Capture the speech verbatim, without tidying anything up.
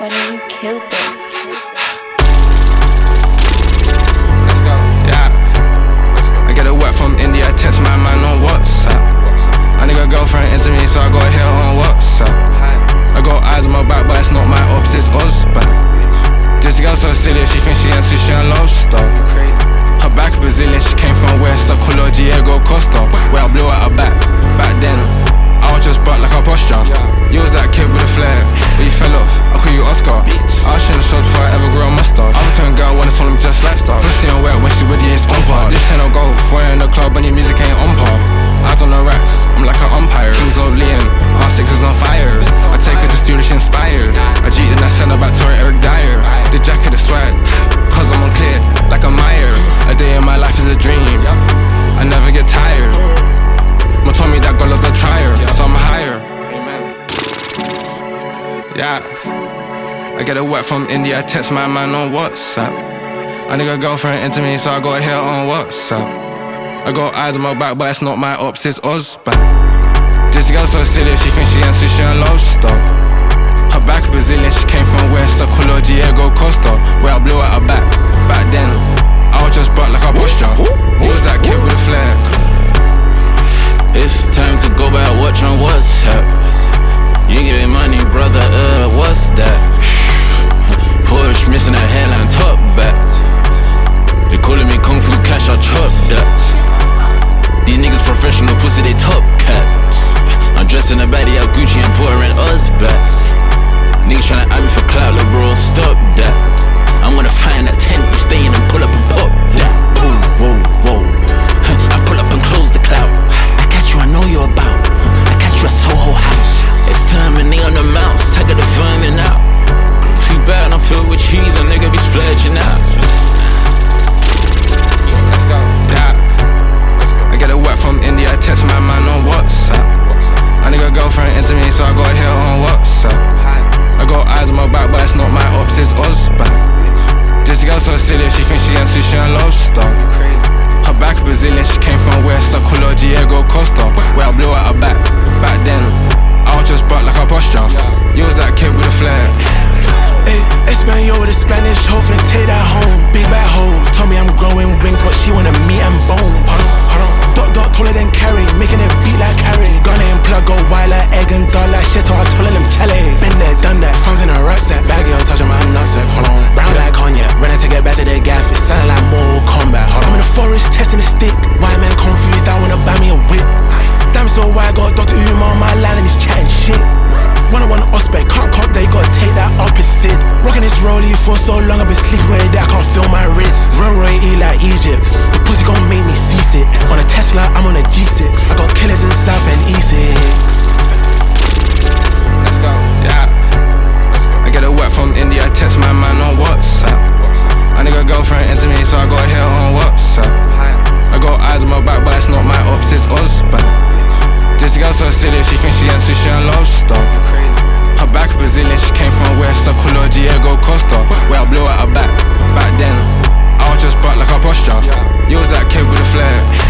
funny, you killed this. Let's go. Yeah. Let's go. I get a wet from India, I text my man on WhatsApp. I nigga girlfriend into me, so I got hit on WhatsApp. I got eyes on my back, but it's not my ops, it's Ozback. This girl so silly, she thinks she ain't sushi and lobster. Her back Brazilian, she came from West, I call her Diego Costa. Where I blew out her back, back then I was just butt like a posture. You was that kid with a flair, but you fell off, I call you Oscar. I shouldn't have showed before I ever grew a mustache. African girl wanna swallow me just like stars. Pussy on wet when she with you, it's on par. This ain't no golf, we're in the club and your music ain't on par. Eyes on the racks, I'm like an umpire. Kings of Leon, R six is on fire. I take her to steal, she inspired. I cheat and I send her back to her Eric Dyer. The jacket is swag, cause I'm unclear, like a Meyer. A day in my life is a dream, I never get tired. Mom told me that God loves a trier, so I'm higher. Yeah, I get a wet from India, I text my man on WhatsApp. I nigga girlfriend into me, so I got hit on WhatsApp. I got eyes on my back, but it's not my ops, it's Ozback. This girl so silly, she thinks she ain't sushi and lobster. Her back Brazilian, she came from West, I call her Diego Costa. Where I blew out her back, back then I was just butt like a posture. You was that kid with a flair. It's time to go back, watch on WhatsApp. You ain't getting money, brother, uh, what's that? Push, missing a hairline, top back. They calling me Kung Fu Cash, I chop that. These niggas professional, pussy, they top cat. I'm dressed in a baddie, out Gucci and put her in Ozback. Niggas tryna add me for clout, like bro, stop that. I'm gonna find that tent, you stay in and pull up and pop that. Whoa, whoa, whoa. I pull up and close the clout. I catch you, I know you're about. I catch you at Soho House. Exterminate on the mouse, I got the vermin out. Too bad I'm filled with cheese, a nigga be splurging out. Let's go. Yeah. I get a wet from India, I text my man on WhatsApp. I nigga girlfriend into me, so I got hit on WhatsApp. I got eyes on my back, but it's not my ops, it's Ozback. This girl so silly, she thinks she ain't sushi and lobster. Her back Brazilian, she came from West, I call her Diego Costa. Where I blew out her back, back then I was just butt like a posture. You was that kid with a flair. Ay, Espanol with a Spanish hoe, finna take that home. Big bad hoe, told me I'm growing wings, but she wanna meat and bone. Hold on, hold on. Dot dot taller than Carrie, making it beat like Carrie. Gun and plug, go wild like egg and dull like shit, or I told them chale. Been there, done that, funds in a rucksack. Baggy, I'm touching my nutsack, hold on. Brown like cognac, when I take it back to the gaff, it sound like Mortal Kombat. Hold on. I'm in the forest, testing the stick. White man confused, I wanna buy me a whip. Damn so why I got Doctor Umar on my line and he's chatting shit. One on one Ozback, can't cop that, you gotta take that opposite. Rocking this rollie for so long, I've been sleeping with it, I can't feel my wrist. Real Roy E like Egypt, the pussy gon' make me seasick. On a Tesla, I'm on a G six, I got killers in South and E six. Let's go, yeah. Let's go. I get a wet from India, I text my man on WhatsApp. I nigga girlfriend into me, so I got hit on WhatsApp. I got eyes on my back, but it's not my ops, it's Ozback. This girl so silly, she thinks she ain't sushi and lobster. Her back Brazilian, she came from West, I call her Diego Costa. Where I blew out her back, back then I was just butt like a posture. You was that kid with a flair.